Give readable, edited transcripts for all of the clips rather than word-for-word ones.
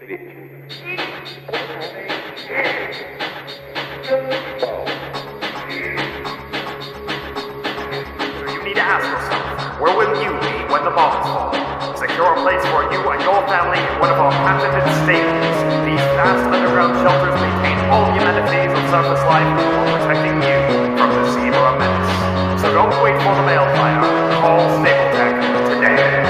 need to ask yourself, where will you be when the bombs fall? Secure a place for you and your family in one of our patented stables. These vast underground shelters maintain all the amenities of surface life while protecting you from the Zebra menace. So don't wait for the mail flyer. Call Stapletech today.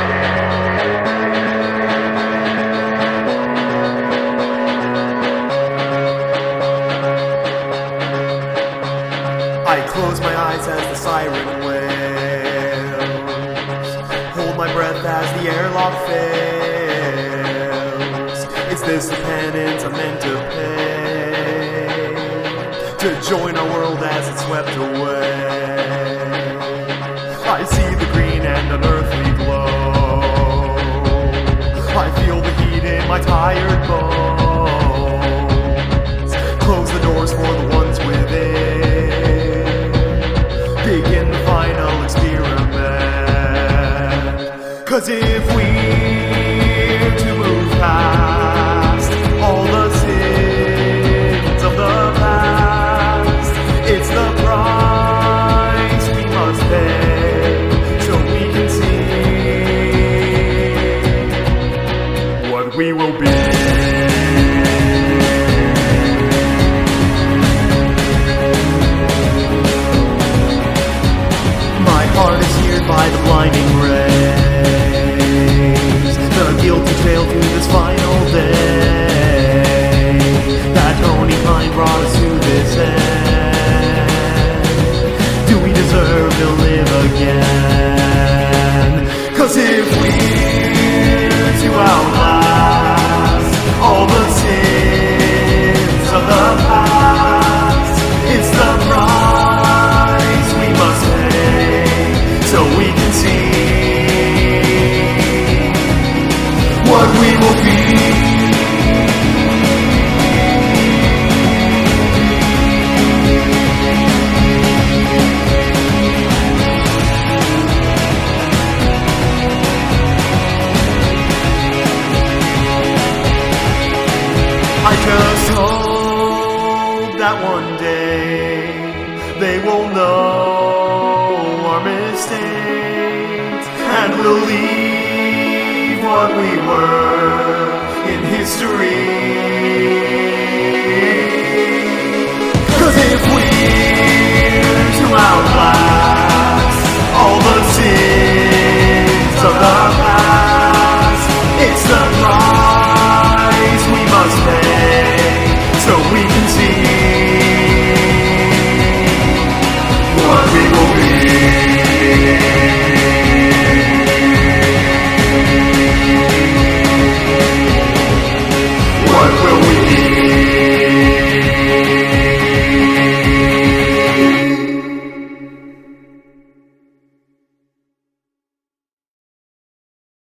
I close my eyes as the siren wails, hold my breath as the airlock fails. Is this the penance I'm meant to pay, to join our world as it's swept away? I see the green and unearthly glow, I feel the heat in my tired bones. Close the doors for the ones within, begin the final experiment. 'Cause if we're to move past all the sins of the past, it's the price we must pay so we can see what we will be. Heart is seared by the blinding rays, the guilty trail to this final day. That pony kind brought us to this end. Do we deserve to live again? 'Cause if we're to outlast all the sins of the past, it's the price we must pay so we can see what we will be. I just hope that one day they will know our mistakes and believe what we were in history. 'Cause if we're to outlast